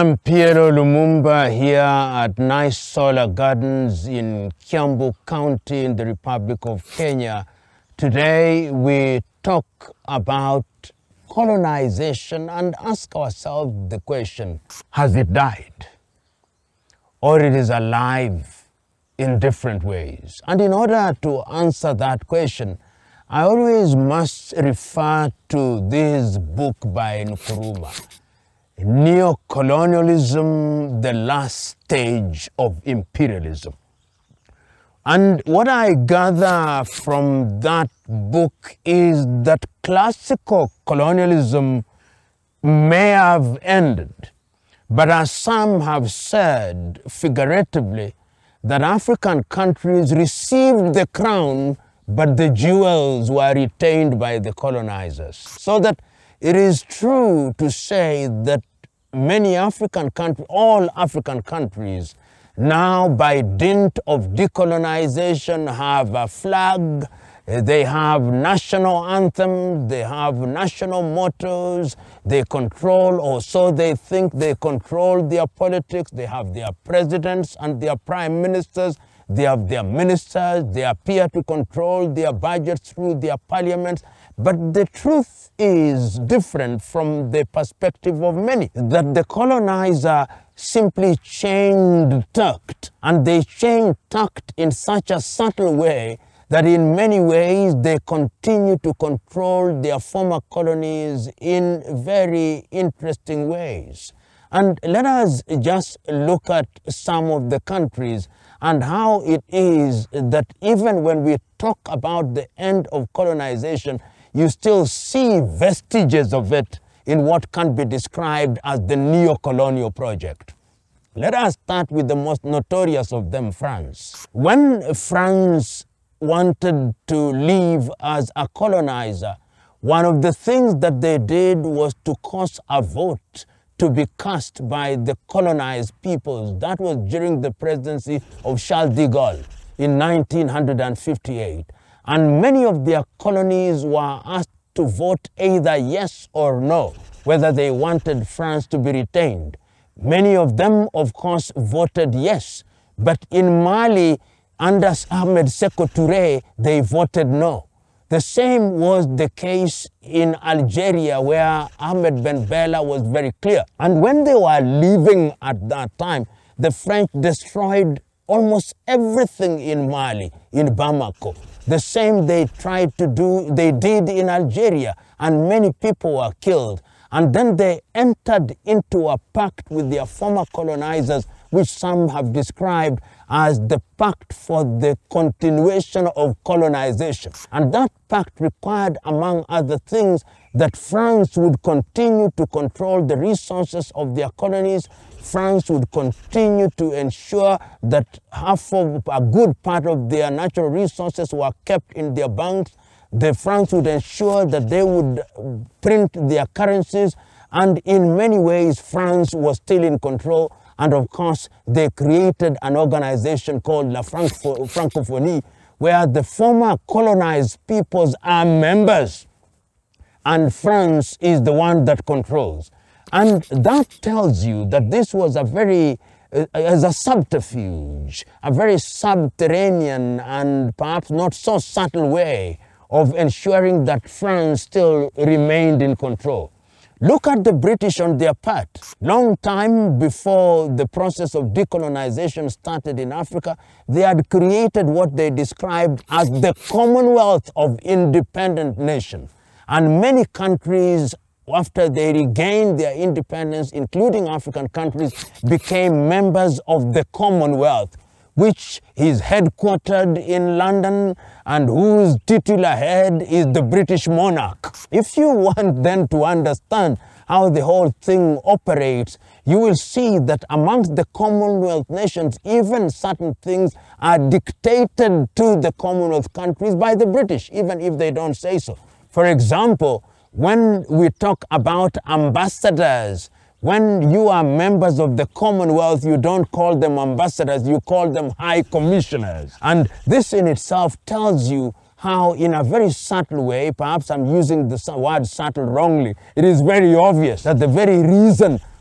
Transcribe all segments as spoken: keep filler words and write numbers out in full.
I'm Piero Lumumba here at Nice Solar Gardens in Kiambu County in the Republic of Kenya. Today we talk about colonization and ask ourselves the question, has it died? Or it is alive in different ways? And in order to answer that question, I always must refer to this book by Nkrumah, Neo-Colonialism, the Last Stage of Imperialism. And what I gather from that book is that classical colonialism may have ended, but as some have said figuratively, that African countries received the crown, but the jewels were retained by the colonizers. So that it is true to say that many African countries, all African countries, now by dint of decolonization have a flag, they have national anthems, they have national mottos, they control, or so they think they control their politics, they have their presidents and their prime ministers, they have their ministers, they appear to control their budgets through their parliaments. But the truth is different from the perspective of many, that the colonizer simply changed tact, and they changed tact in such a subtle way that in many ways they continue to control their former colonies in very interesting ways. And let us just look at some of the countries and how it is that even when we talk about the end of colonization, you still see vestiges of it in what can be described as the neo-colonial project. Let us start with the most notorious of them, France. When France wanted to live as a colonizer, one of the things that they did was to cause a vote to be cast by the colonized peoples. That was during the presidency of Charles de Gaulle in nineteen fifty-eight. And many of their colonies were asked to vote either yes or no, whether they wanted France to be retained. Many of them, of course, voted yes. But in Mali, under Ahmed Sékou Touré, they voted no. The same was the case in Algeria, where Ahmed Ben Bella was very clear. And when they were leaving at that time, the French destroyed almost everything in Mali, in Bamako. The same they tried to do, they did in Algeria, and many people were killed. And then they entered into a pact with their former colonizers, which some have described as the pact for the continuation of colonization. And that pact required, among other things, that France would continue to control the resources of their colonies. France would continue to ensure that half of a good part of their natural resources were kept in their banks. The France would ensure that they would print their currencies, and in many ways France was still in control. And of course, they created an organization called La Francoph- Francophonie, where the former colonized peoples are members, and France is the one that controls. And that tells you that this was a very, uh, as a subterfuge, a very subterranean and perhaps not so subtle way of ensuring that France still remained in control. Look at the British on their part. Long time before the process of decolonization started in Africa, they had created what they described as the Commonwealth of Independent Nations. And many countries, after they regained their independence, including African countries, became members of the Commonwealth, which is headquartered in London and whose titular head is the British monarch. If you want then to understand how the whole thing operates, you will see that amongst the Commonwealth nations, even certain things are dictated to the Commonwealth countries by the British, even if they don't say so. For example, when we talk about ambassadors, when you are members of the Commonwealth, you don't call them ambassadors, you call them high commissioners. And this in itself tells you how, in a very subtle way, perhaps I'm using the word subtle wrongly, it is very obvious that the very reason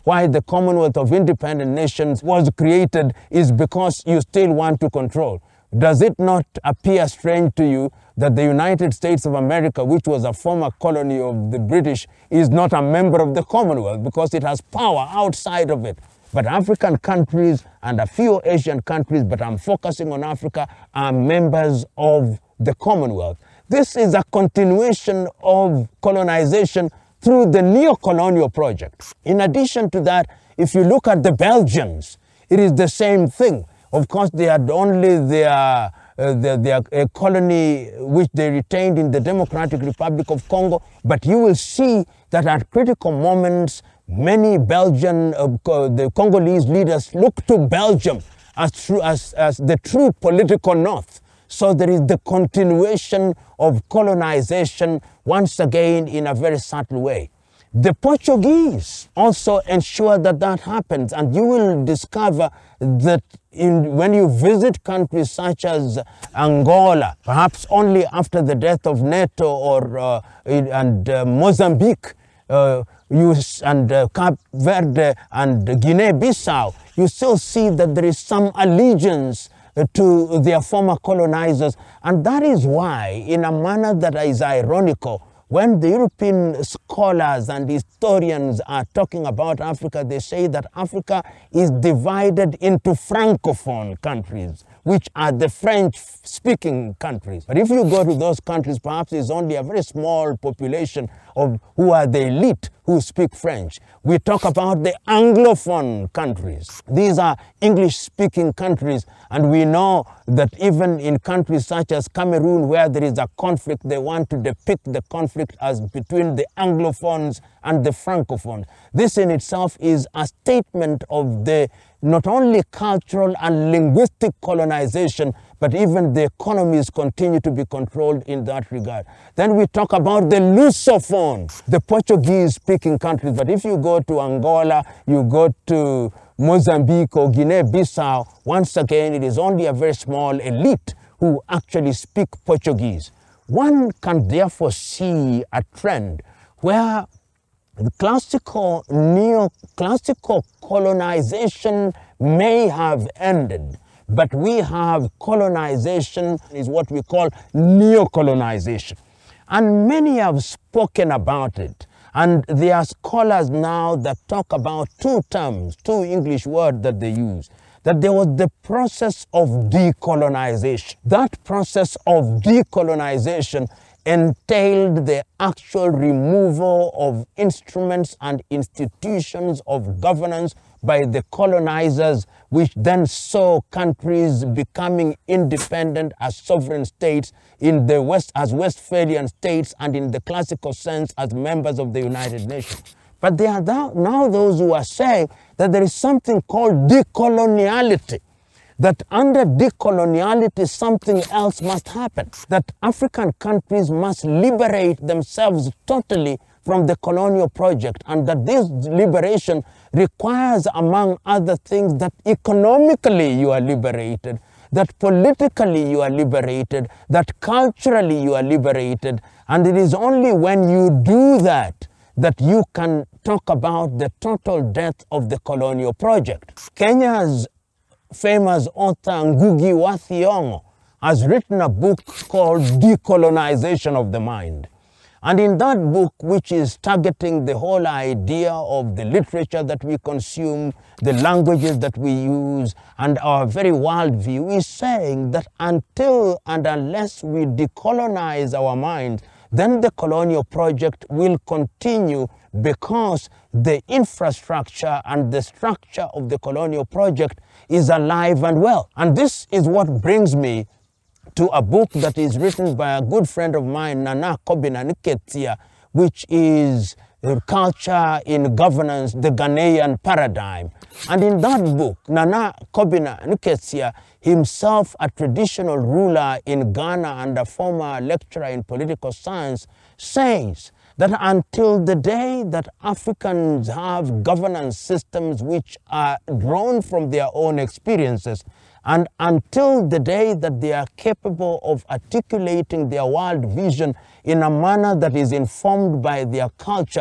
why the Commonwealth of Independent Nations was created is because you still want to control. Does it not appear strange to you that the United States of America, which was a former colony of the British, is not a member of the Commonwealth because it has power outside of it? But African countries and a few Asian countries, but I'm focusing on Africa, are members of the Commonwealth. This is a continuation of colonization through the neo-colonial project. In addition to that, if you look at the Belgians, it is the same thing. Of course, they had only their, uh, their, their uh, colony which they retained in the Democratic Republic of Congo, but you will see that at critical moments, many Belgian, uh, the Congolese leaders look to Belgium as, true, as, as the true political north. So there is the continuation of colonization once again in a very subtle way. The Portuguese also ensure that that happens, and you will discover that in, when you visit countries such as Angola, perhaps only after the death of Neto or uh, in, and uh, Mozambique, uh, you, and uh, Cape Verde and Guinea-Bissau, you still see that there is some allegiance to their former colonizers. And that is why, in a manner that is ironical, when the European scholars and historians are talking about Africa, they say that Africa is divided into Francophone countries, which are the French-speaking countries. But if you go to those countries, perhaps it's only a very small population of who are the elite who speak French. We talk about the Anglophone countries. These are English-speaking countries, and we know that even in countries such as Cameroon, where there is a conflict, they want to depict the conflict as between the Anglophones and the Francophones. This in itself is a statement of the not only cultural and linguistic colonization, but even the economies continue to be controlled in that regard. Then we talk about the Lusophones, the Portuguese-speaking countries. But if you go to Angola, you go to Mozambique or Guinea-Bissau, once again, it is only a very small elite who actually speak Portuguese. One can therefore see a trend where the classical, neo-classical colonization may have ended, but we have colonization is what we call neo-colonization. And many have spoken about it. And there are scholars now that talk about two terms, two English words that they use, that there was the process of decolonization. That process of decolonization entailed the actual removal of instruments and institutions of governance by the colonizers, which then saw countries becoming independent as sovereign states in the West as Westphalian states and in the classical sense as members of the United Nations. But there are now those who are saying that there is something called decoloniality, that under decoloniality something else must happen, that African countries must liberate themselves totally from the colonial project, and that this liberation requires, among other things, that economically you are liberated, that politically you are liberated, that culturally you are liberated, and it is only when you do that that you can talk about the total death of the colonial project. Kenya's famous author Ngugi wa Thiong'o has written a book called Decolonization of the Mind. And in that book, which is targeting the whole idea of the literature that we consume, the languages that we use, and our very worldview, is saying that until and unless we decolonize our minds, then the colonial project will continue, because the infrastructure and the structure of the colonial project is alive and well. And this is what brings me to a book that is written by a good friend of mine, Nana Kobina Nketia, which is Culture in Governance, the Ghanaian Paradigm. And in that book, Nana Kobina Nketia, himself a traditional ruler in Ghana and a former lecturer in political science, says that until the day that Africans have governance systems which are drawn from their own experiences, and until the day that they are capable of articulating their world vision in a manner that is informed by their culture,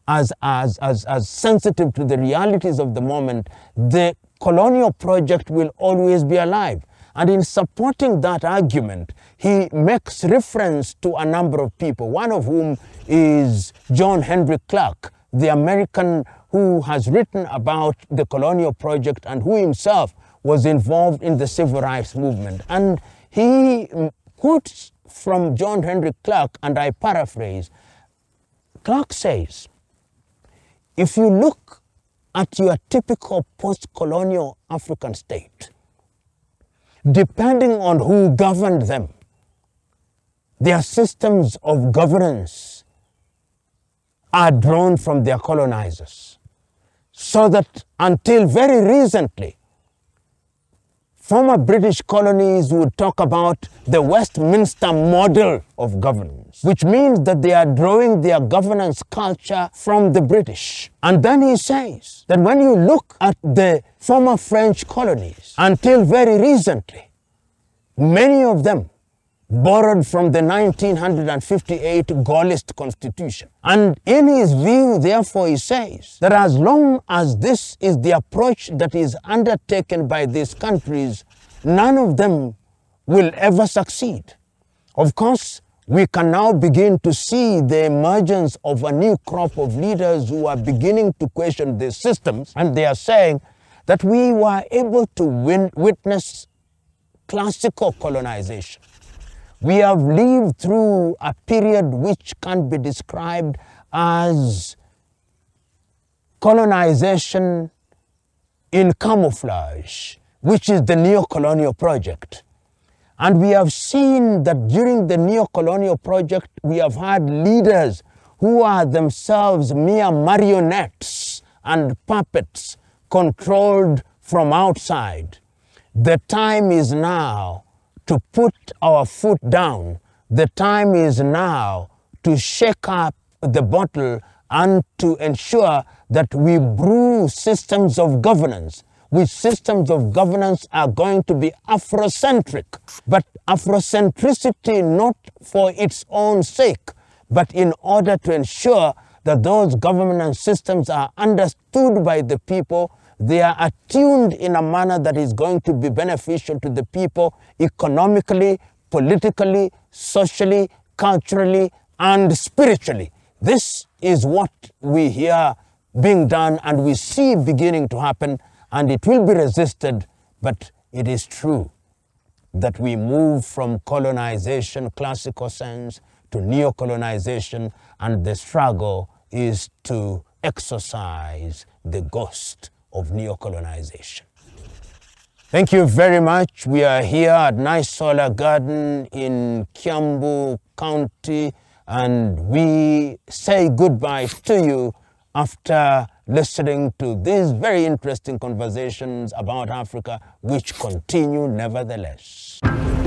as, as, as, as sensitive to the realities of the moment, the colonial project will always be alive. And in supporting that argument, he makes reference to a number of people, one of whom is John Henrik Clarke, the American who has written about the colonial project and who himself was involved in the civil rights movement. And he quotes from John Henrik Clarke, and I paraphrase. Clarke says, if you look at your typical post-colonial African state, depending on who governed them, their systems of governance are drawn from their colonizers. So that until very recently, former British colonies would talk about the Westminster model of governance, which means that they are drawing their governance culture from the British. And then he says that when you look at the former French colonies, until very recently, many of them borrowed from the nineteen fifty-eight Gaullist constitution. And in his view, therefore, he says that as long as this is the approach that is undertaken by these countries, none of them will ever succeed. Of course, we can now begin to see the emergence of a new crop of leaders who are beginning to question these systems, and they are saying that we were able to win, witness classical colonization. We have lived through a period which can be described as colonization in camouflage, which is the neo-colonial project. And we have seen that during the neo-colonial project, we have had leaders who are themselves mere marionettes and puppets controlled from outside. The time is now to put our foot down. The time is now to shake up the bottle and to ensure that we brew systems of governance, which systems of governance are going to be Afrocentric, but Afrocentricity not for its own sake, but in order to ensure that those governance systems are understood by the people. They are attuned in a manner that is going to be beneficial to the people economically, politically, socially, culturally, and spiritually. This is what we hear being done and we see beginning to happen, and it will be resisted, but it is true that we move from colonization, classical sense, to neo-colonization, and the struggle is to exorcise the ghost of neo-colonization. Thank you very much. We are here at Naisola Garden in Kiambu County, and we say goodbye to you after listening to these very interesting conversations about Africa, which continue nevertheless.